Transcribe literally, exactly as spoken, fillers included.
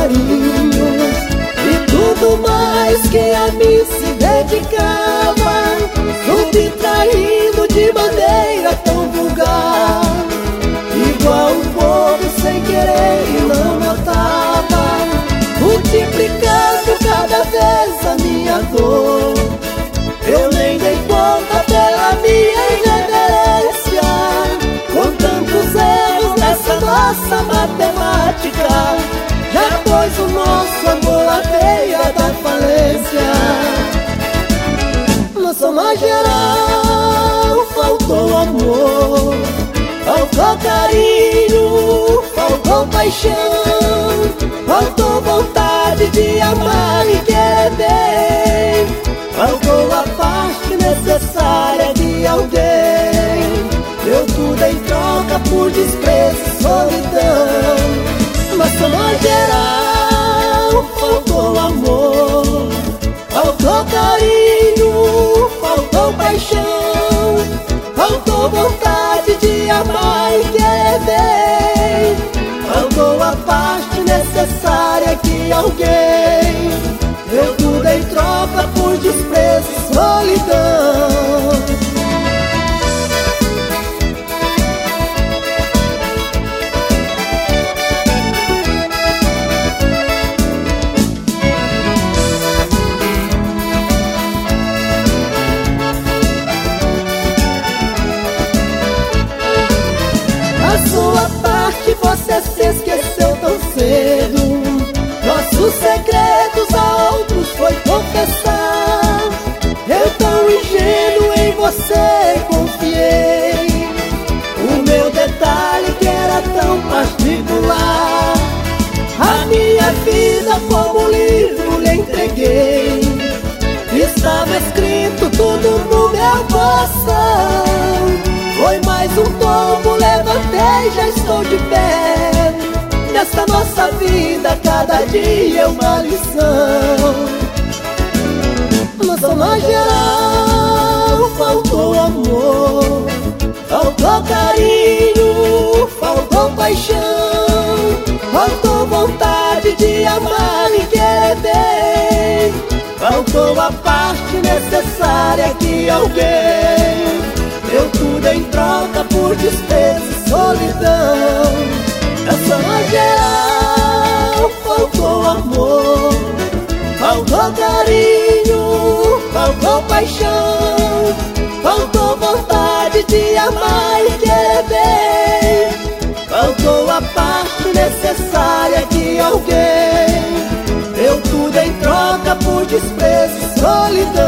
carinhos e tudo mais que a mim se dedicava, subtraindo de maneira tão vulgar, igual um povo sem querer e não notava, multiplicando cada vez a minha dor. Eu nem dei conta pela minha irreverência, com tantos erros nessa nossa matemática, já pôs o nosso amor à beira da falência. Na soma geral faltou amor, faltou carinho, faltou paixão, faltou vontade de amar e querer bem, faltou a parte necessária de alguém. Deu tudo em troca por desprezo e solidão. Na soma geral faltou amor, faltou carinho, faltou paixão, faltou vontade de amar e querer bem, faltou a parte necessária que alguém deu tudo em troca por desprezo e solidão. A sua parte você se esqueceu tão cedo, nossos segredos a outros foi confessar. Eu tão ingênuo em você confiei, o meu detalhe que era tão particular, a minha vida como livro lhe entreguei, estava escrito tudo no meu coração. Foi mais um tombo, levantei, já estou de pé. Nesta nossa vida, cada dia é uma lição. Na soma geral, faltou amor, faltou carinho, faltou paixão, faltou vontade de amar e querer bem, faltou a parte necessária que alguém deu tudo em troca por desprezo e solidão. Na soma geral faltou amor, faltou carinho, faltou paixão, faltou vontade de amar e querer bem, faltou a parte necessária que alguém deu tudo em troca por desprezo e solidão.